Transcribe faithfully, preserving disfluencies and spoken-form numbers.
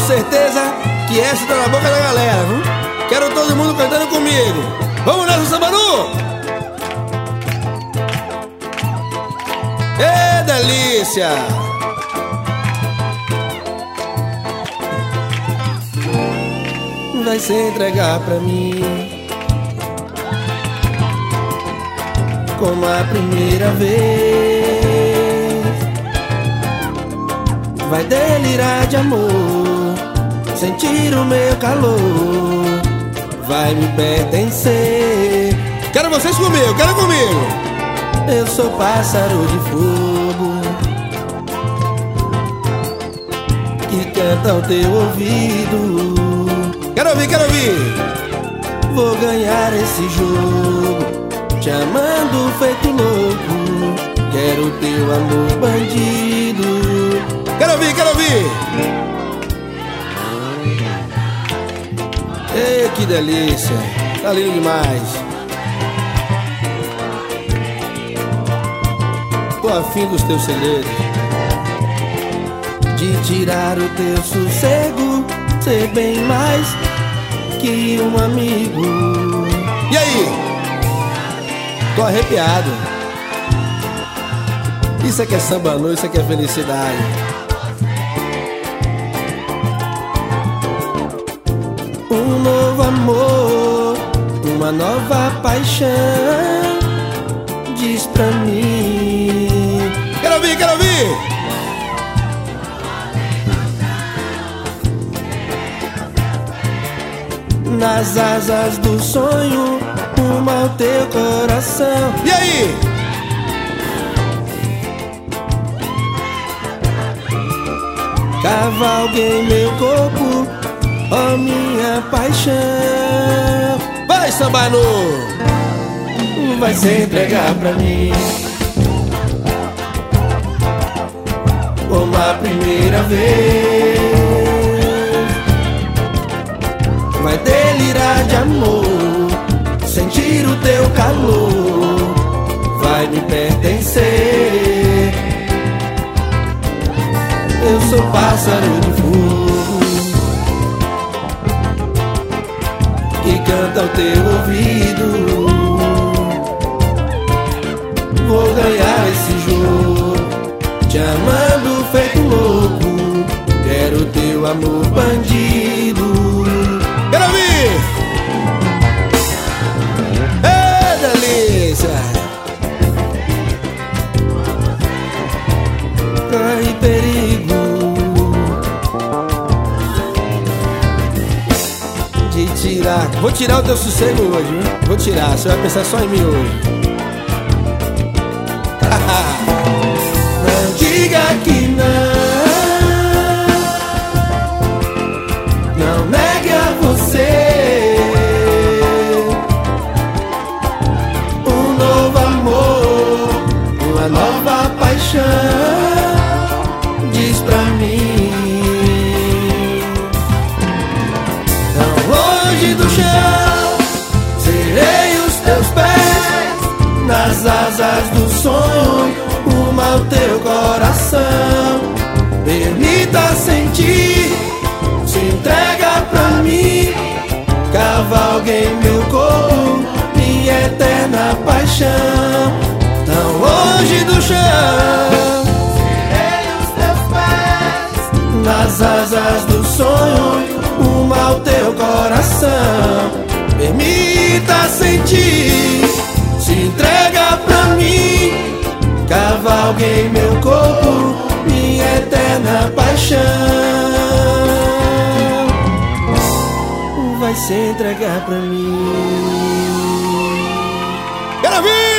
certeza que essa tá na boca da galera, viu? Quero todo mundo cantando comigo. Vamos nessa, Sambaru! Ê, delícia! Vai se entregar pra mim como a primeira vez. Vai delirar de amor, sentir o meu calor, vai me pertencer. Quero vocês comigo, quero comigo. Eu sou pássaro de fogo que canta ao teu ouvido. Quero ouvir, quero ouvir. Vou ganhar esse jogo, te amando feito louco. Quero teu amor bandido. Quero ouvir, quero ouvir. Ei, que delícia. Tá lindo demais. Tô afim dos teus segredos, de tirar o teu sossego, ser bem mais que um amigo. E aí? Tô arrepiado. Isso aqui é Sambaru, isso aqui é felicidade. Um novo amor, uma nova paixão, diz pra mim. Quero ouvir, quero ouvir. Nas asas do sonho, rumo ao teu coração. E aí? Cavalguei meu corpo, ó minha paixão. Vai, Sambaru! Vai se entregar pra mim como a primeira vez. Vai delirar de amor, sentir o teu calor, vai me pertencer. Eu sou pássaro de fogo que canta ao teu ouvido. Vou ganhar esse jogo, te amando feito louco. Quero teu amor bandido. Quero ouvir! É delícia! Ai, perigo de tirar. Vou tirar o teu sossego hoje, hein? Vou tirar, você vai pensar só em mim hoje. Não diga que não. Não negue a você um novo amor, uma nova paixão, diz pra mim. Tão longe do chão, serei os teus pés, nas asas do sonho, rumo ao teu coração. Permita sentir, se entrega pra mim. Cavalguei meu corpo, minha eterna paixão. Tão longe do chão, serei os teus pés, nas asas do sonho, rumo ao teu coração. Permita sentir, se entrega pra mim. Cavalguei meu corpo, minha eterna paixão. Vai se entregar pra mim. Quero ver!